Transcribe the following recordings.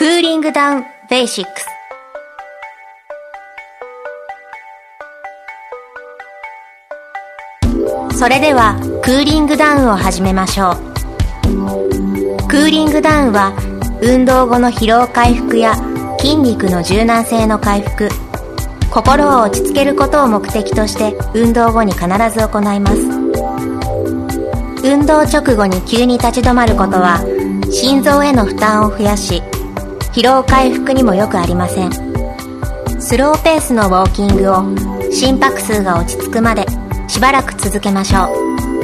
クーリングダウンベーシックス。それではクーリングダウンを始めましょう。クーリングダウンは運動後の疲労回復や筋肉の柔軟性の回復、心を落ち着けることを目的として運動後に必ず行います。運動直後に急に立ち止まることは心臓への負担を増やし、疲労回復にもよくありません。スローペースのウォーキングを心拍数が落ち着くまでしばらく続けましょう。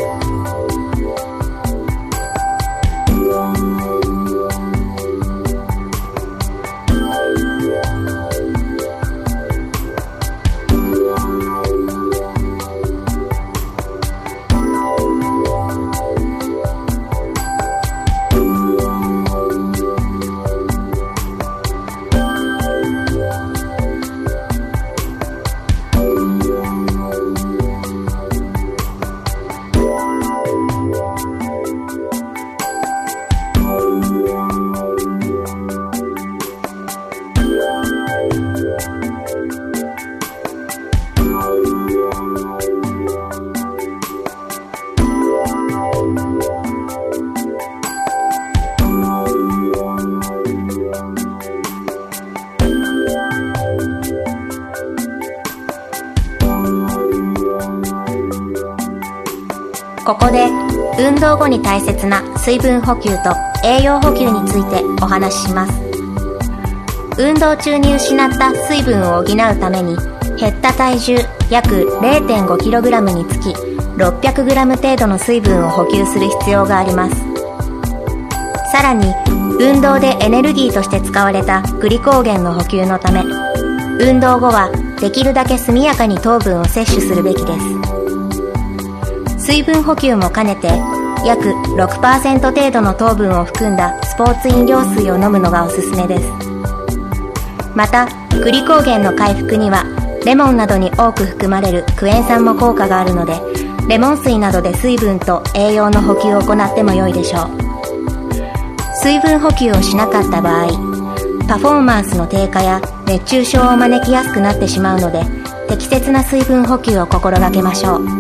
ここで運動後に大切な水分補給と栄養補給についてお話しします。運動中に失った水分を補うために減った体重約 0.5kg につき 600g 程度の水分を補給する必要があります。さらに運動でエネルギーとして使われたグリコーゲンの補給のため、運動後はできるだけ速やかに糖分を摂取するべきです。水分補給も兼ねて約 6% 程度の糖分を含んだスポーツ飲料水を飲むのがおすすめです。またグリコーゲンの回復にはレモンなどに多く含まれるクエン酸も効果があるので、レモン水などで水分と栄養の補給を行っても良いでしょう。水分補給をしなかった場合、パフォーマンスの低下や熱中症を招きやすくなってしまうので、適切な水分補給を心がけましょう。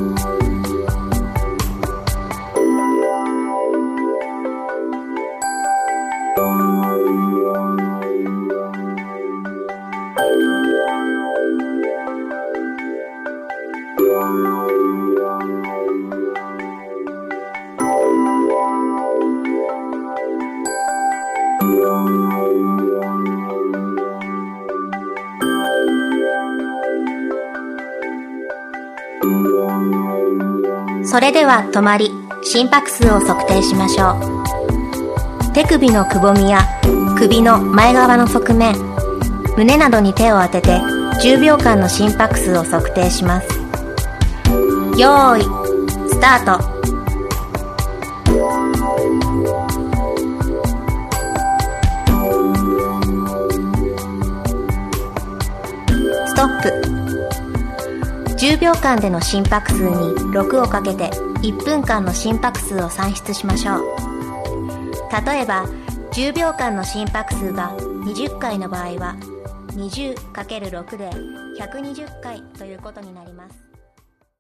それでは止まり、心拍数を測定しましょう。手首のくぼみや首の前側の側面、胸などに手を当てて10秒間の心拍数を測定します。よーい、スタート。ストップ。10秒間での心拍数に6をかけて1分間の心拍数を算出しましょう。例えば10秒間の心拍数が20回の場合は 20×6 で120回ということになります。